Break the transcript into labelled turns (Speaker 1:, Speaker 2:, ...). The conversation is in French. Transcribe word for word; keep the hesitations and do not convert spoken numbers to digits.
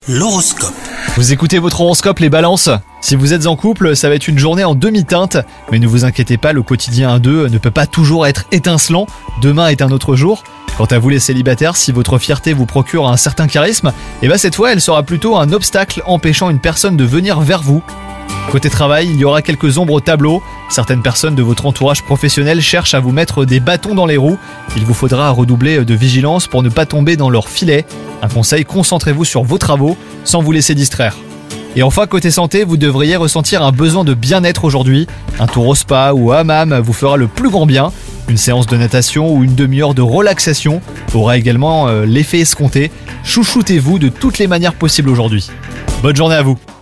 Speaker 1: L'horoscope.
Speaker 2: Vous écoutez votre horoscope les balances? Si vous êtes en couple, ça va être une journée en demi-teinte. Mais ne vous inquiétez pas, le quotidien à deux ne peut pas toujours être étincelant. Demain est un autre jour. Quant à vous les célibataires, si votre fierté vous procure un certain charisme, eh ben cette fois elle sera plutôt un obstacle empêchant une personne de venir vers vous. Côté travail, il y aura quelques ombres au tableau. Certaines personnes de votre entourage professionnel cherchent à vous mettre des bâtons dans les roues. Il vous faudra redoubler de vigilance pour ne pas tomber dans leur filet. Un conseil, concentrez-vous sur vos travaux sans vous laisser distraire. Et enfin, côté santé, vous devriez ressentir un besoin de bien-être aujourd'hui. Un tour au spa ou au hammam vous fera le plus grand bien. Une séance de natation ou une demi-heure de relaxation aura également euh, l'effet escompté. Chouchoutez-vous de toutes les manières possibles aujourd'hui. Bonne journée à vous!